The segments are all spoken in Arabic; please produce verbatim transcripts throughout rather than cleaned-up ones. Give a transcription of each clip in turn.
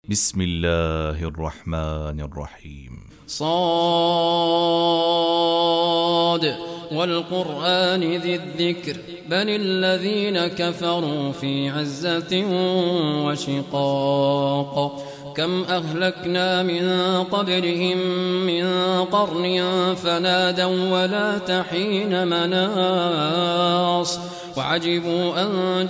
بسم الله الرحمن الرحيم. صاد والقرآن ذي الذكر بل الذين كفروا في عزة وشقاق كم أهلكنا من قبلهم من قرن فنادوا ولا تحين مناص وعجبوا أن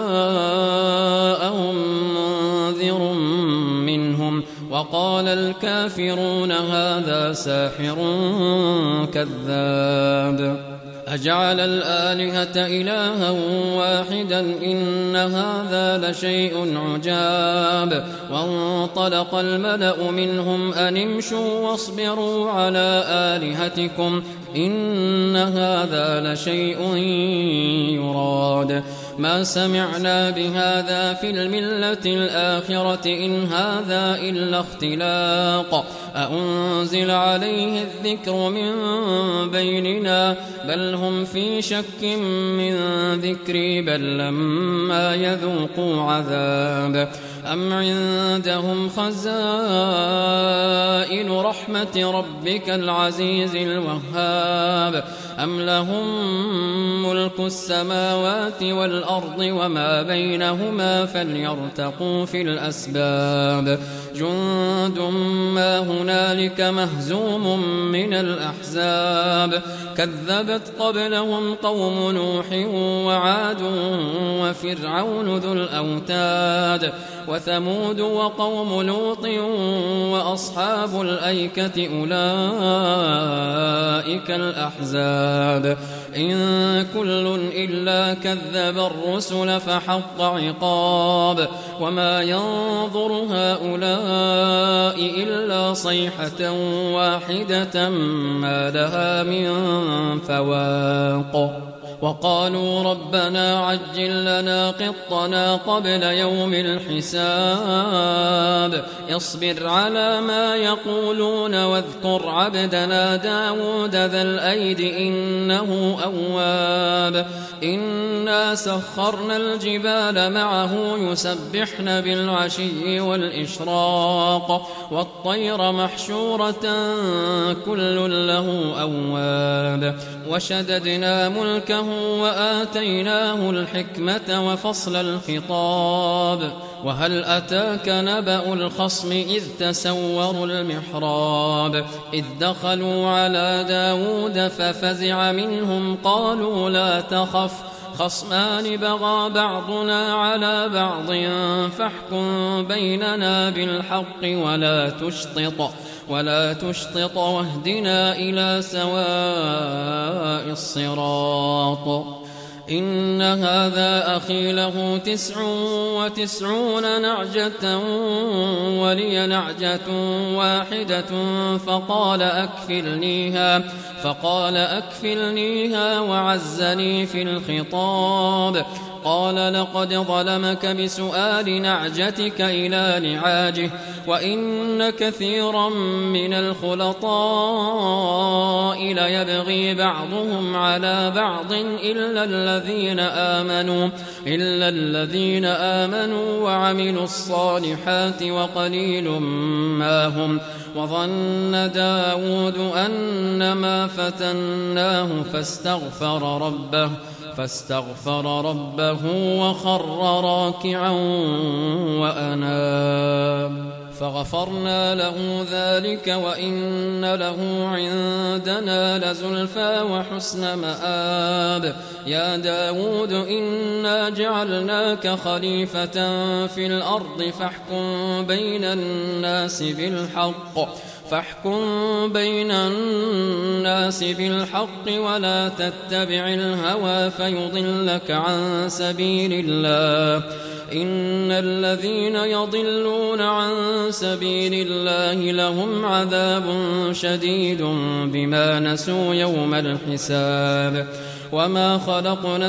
جاءهم منذر منهم وقال الكافرون هذا ساحر كذاب أجعل الآلهة إلها واحدا إن هذا لشيء عجاب وانطلق الملأ منهم أن امشوا واصبروا على آلهتكم إن هذا لشيء يراد ما سمعنا بهذا في الملة الآخرة إن هذا إلا اختلاق أأنزل عليه الذكر من بيننا بل هم في شك من ذكري بل لما يذوقوا عذاب أم عندهم خزائن رحمة ربك العزيز الوهاب أم لهم ملك السماوات والأرض وما بينهما فليرتقوا في الأسباب جند ما هنالك مهزوم من الأحزاب كذبت قبلهم قوم نوح وعاد وفرعون ذو الأوتاد وثمود وقوم لوط وأصحاب الأيكة أولئك الأحزاب إن كل إلا كذب الرسل فحق عقاب وما ينظر هؤلاء إلا صيحة واحدة ما لها من فواق وقالوا ربنا عجل لنا قطنا قبل يوم الحساب اصبر على ما يقولون واذكر عبدنا داود ذا الأيد إنه أواب إنا سخرنا الجبال معه يسبحن بالعشي والإشراق والطير محشورة كل له أواب وشددنا ملكه وآتيناه الحكمة وفصل الخطاب وهل أتاك نبأ الخصم إذ تسوروا المحراب إذ دخلوا على داود ففزع منهم قالوا لا تخف خصمان بغى بعضنا على بعض فاحكم بيننا بالحق ولا تشطط ولا تشطط واهدنا إلى سواء الصراط إن هذا أخي له تسع وتسعون نعجة ولي نعجة واحدة فقال أكفلنيها فقال أكفلنيها وعزني في الخطاب قال لقد ظلمك بسؤال نعجتك إلى نعاجه وإن كثيرا من الخلطاء ليبغي بعضهم على بعض إلا الذين آمنوا إلا الذين آمنوا وعملوا الصالحات وقليل ما هم وظن داود أنما فتناه فاستغفر ربه فاستغفر ربه وخر راكعا وأناب فغفرنا له ذلك وإن له عندنا لزلفى وحسن مآب يا داود إنا جعلناك خليفة في الأرض فاحكم بين الناس بالحق فاحكم بين الناس بالحق ولا تتبع الهوى فيضلك عن سبيل الله إن الذين يضلون عن سبيل الله لهم عذاب شديد بما نسوا يوم الحساب وما خلقنا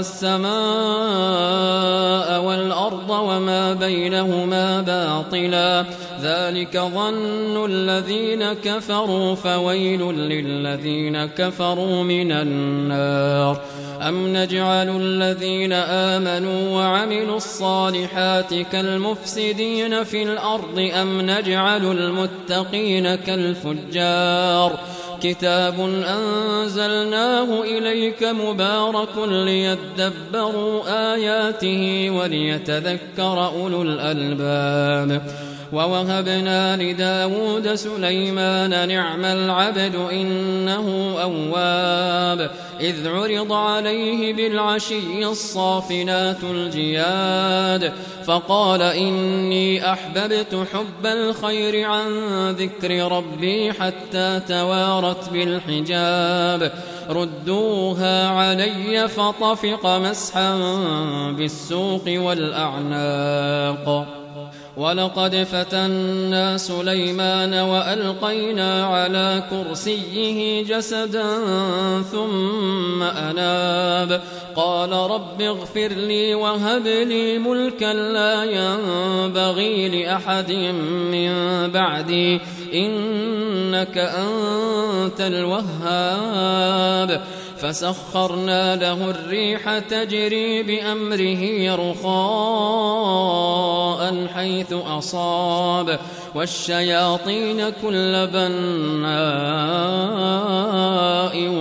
السماء والأرض وما بينهما باطلا ذلك ظن الذين كفروا فويل للذين كفروا من النار أم نجعل الذين آمنوا وعملوا الصالحات كالمفسدين في الأرض أم نجعل المتقين كالفجار كتاب أنزلناه إليك مبارك ليدبروا آياته وليتذكر أولو الألباب ووهبنا لداود سليمان نعم العبد إنه أواب إذ عرض عليه بالعشي الصافنات الجياد فقال إني أحببت حب الخير عن ذكر ربي حتى توارت بالحجاب ردوها علي فطفق مسحا بالسوق والأعناق ولقد فتنا سليمان وألقينا على كرسيه جسدا ثم أناب قال رب اغفر لي وهب لي ملكا لا ينبغي لأحد من بعدي إنك أنت الوهاب فسخرنا له الريح تجري بأمره رخاء حيث أصاب والشياطين كل بناء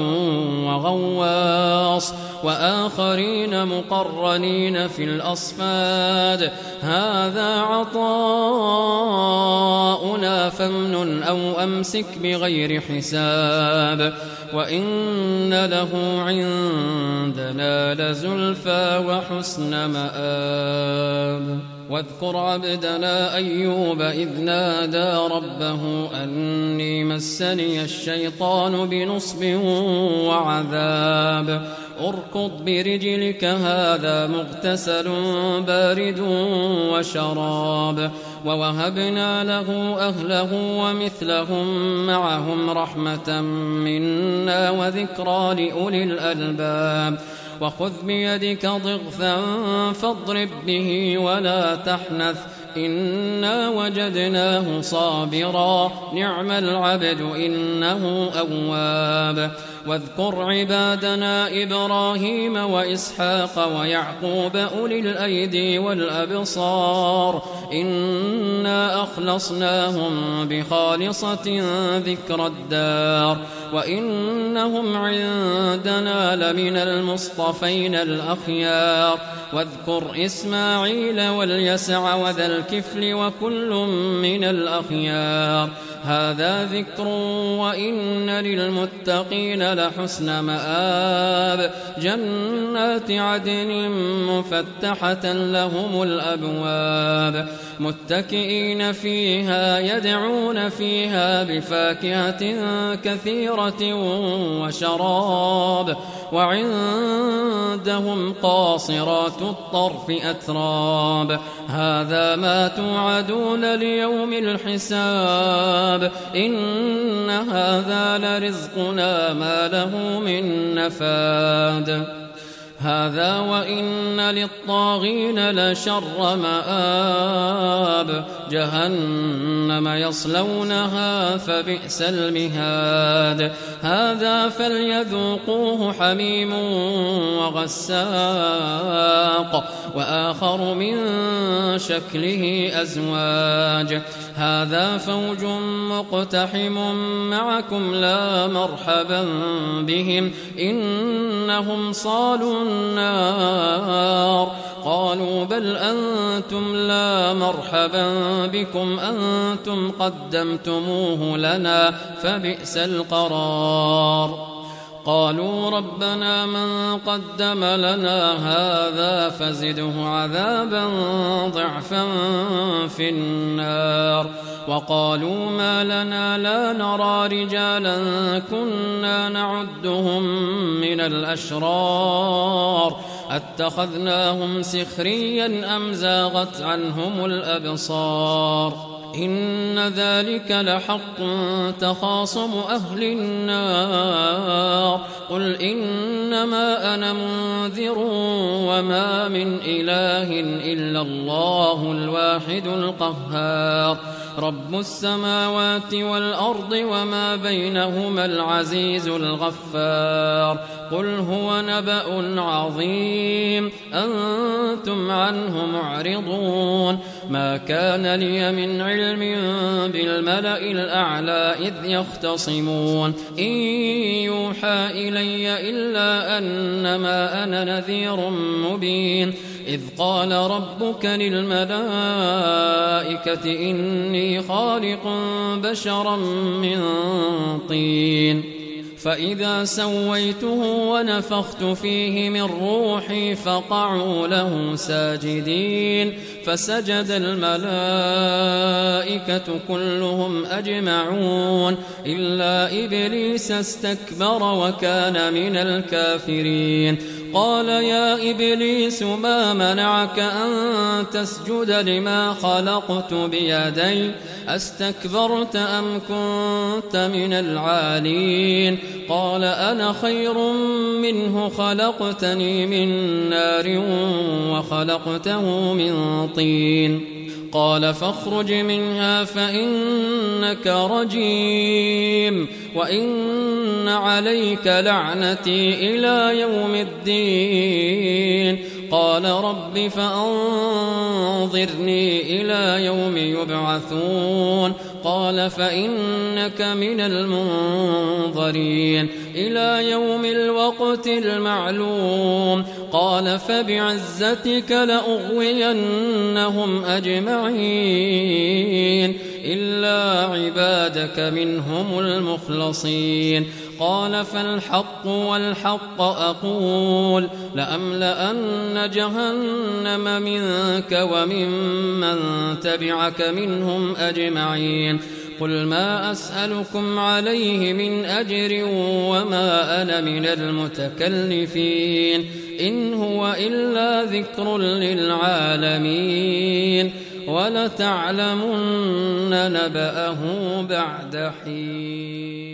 وغواص وآخرين مقرنين في الأصفاد هذا عطاؤنا فامنن أو أمسك بغير حساب وإن له عندنا لزلفى وحسن مآب واذكر عبدنا أيوب إذ نادى ربه أني مسني الشيطان بنصب وعذاب اركض برجلك هذا مغتسل بارد وشراب ووهبنا له أهله ومثلهم معهم رحمة منا وذكرى لأولي الألباب وخذ بيدك ضغثا فاضرب به ولا تحنث إنا وجدناه صابرا نعم العبد إنه أواب واذكر عبادنا إبراهيم وإسحاق ويعقوب أولي الأيدي والأبصار إنا أخلصناهم بخالصة ذكر الدار وإنهم عندنا لمن المصطفين الأخيار واذكر إسماعيل واليسع وذا الكفل وكل من الأخيار هذا ذكر وإن للمتقين لحسن مآب جنات عدن مفتحة لهم الأبواب متكئين فيها يدعون فيها بفاكهة كثيرة وشراب وعندهم قاصرات الطرف أتراب هذا ما توعدون ليوم الحساب إن هذا لرزقنا ما له من نفاد هذا وإن للطاغين لشر مآب جهنم يصلونها فبئس المهاد هذا فليذوقوه حميم وغساق وآخر من شكله أزواج هذا فوج مقتحم معكم لا مرحبا بهم إنهم صالوا النار قالوا بل أنتم لا مرحبا بكم أنتم قدمتموه لنا فبئس القرار قالوا ربنا من قدم لنا هذا فزده عذابا ضعفا في النار وقالوا ما لنا لا نرى رجالا كنا نعدهم من الأشرار أتخذناهم سخريا أم زاغت عنهم الأبصار إن ذلك لحق تخاصم أهل النار قل إنما أنا منذر وما من إله إلا الله الواحد القهار رب السماوات والأرض وما بينهما العزيز الغفار قل هو نبأ عظيم أنتم عنه معرضون ما كان لي من علم بالملأ الأعلى إذ يختصمون إن يوحى إلي إلا أنما أنا نذير مبين إذ قال ربك للملائكة إني خالق بشرا من طين فإذا سويته ونفخت فيه من روحي فقعوا له ساجدين فسجد الملائكة كلهم أجمعون إلا إبليس استكبر وكان من الكافرين قال يا إبليس ما منعك أن تسجد لما خلقت بيدي أستكبرت أم كنت من العالين قال أنا خير منه خلقتني من نار وخلقته من طين قال فاخرج منها فإنك رجيم وإن عليك لعنتي إلى يوم الدين قال رب فأنظرني إلى يوم يبعثون قال فإنك من المنظرين إلى يوم الوقت المعلوم قال فبعزتك لأغوينهم أجمعين إلا عبادك منهم المخلصين قال فالحق والحق أقول لأملأن جهنم منك وممن تبعك منهم أجمعين قل ما أسألكم عليه من أجر وما أنا من المتكلفين إن هو إلا ذكر للعالمين ولتعلمن نبأه بعد حين.